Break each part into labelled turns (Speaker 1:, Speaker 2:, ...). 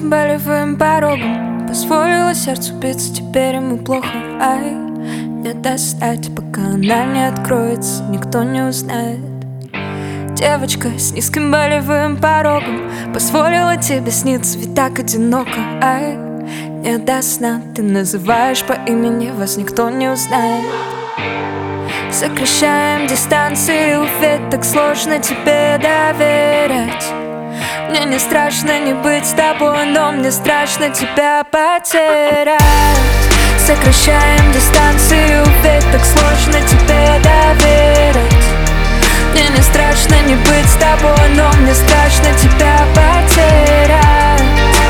Speaker 1: низким болевым порогом. Позволила сердцу биться, теперь ему плохо. Ай, не достать, пока она не откроется, никто не узнает. Девочка с низким болевым порогом позволила тебе сниться, ведь так одиноко. Ай, не до сна, ты называешь по имени, вас никто не узнает. Сокращаем дистанцию, ведь так сложно тебе доверять. Мне не страшно не быть с тобой, но мне страшно тебя потерять. Сокращаем дистанцию, ведь так сложно тебе доверять. Мне не страшно не быть с тобой, но мне страшно тебя потерять.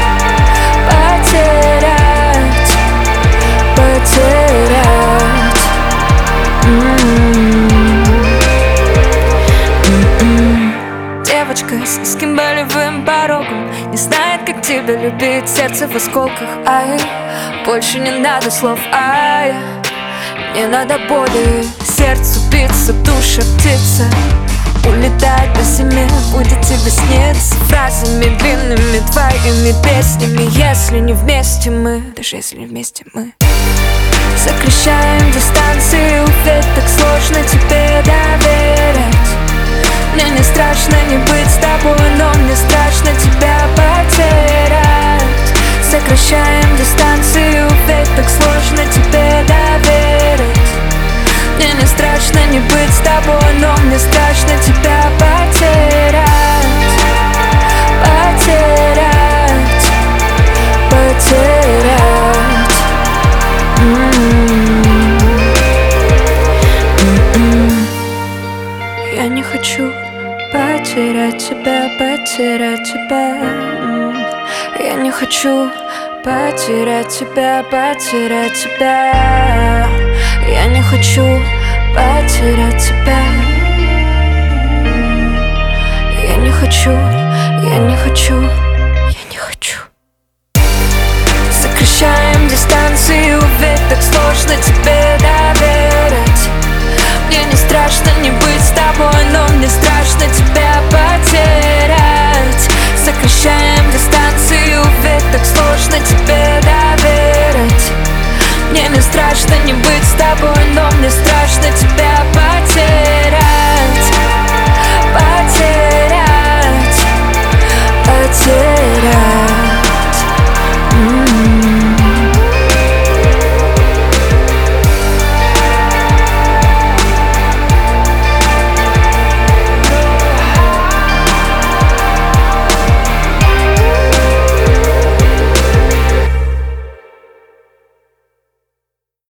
Speaker 1: Потерять, потерять. Девочка с низким болевым порогом не знает, как тебя любить, сердце в осколках. Ай, больше не надо слов, ай, не надо боли, сердцу биться, душа птица. Улетать по зиме, будет тебе сниться фразами длинными, твоими песнями. Если не вместе мы, даже если не вместе мы. Сокращаем дистанцию, ведь так сложно тебе доверять. Мне не страшно не быть с тобой, но мне страшно тебя потерять. Сокращаем дистанцию, ведь так сложно тебе доверять. Мне не страшно не быть с тобой, но мне страшно тебя потерять. Потерять, потерять. Я не хочу потерять тебя, потерять тебя. Я не хочу потерять тебя, потерять тебя. Я не хочу потерять тебя. Я не хочу, я не хочу.